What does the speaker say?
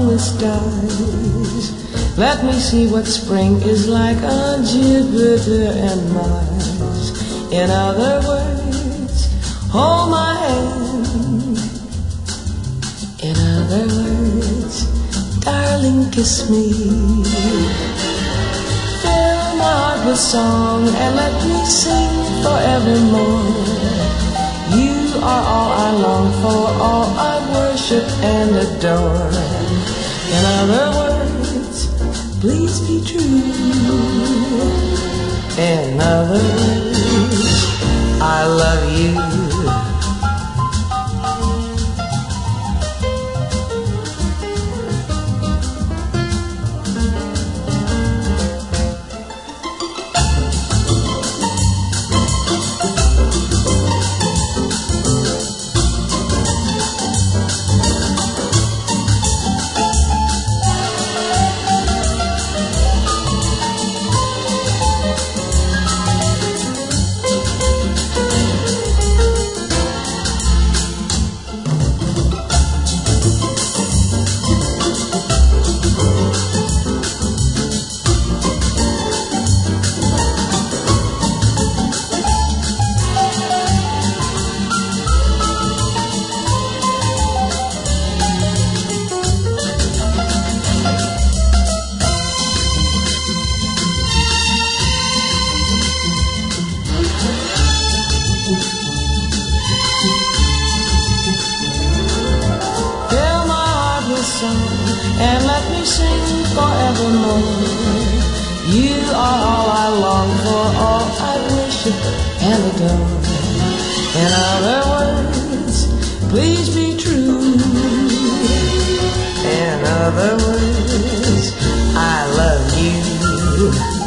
with stars. Let me see what spring is like on Jupiter and Mars. In other words, hold my hand. In other words, darling, kiss me. Fill my heart with song and let me sing forevermore. You are all I long for, all I worship and adore. In other words, please be true. In other words, I love you. And let me sing forevermore. You are all I long for, all I worship and adore. In other words, please be true. In other words, I love you.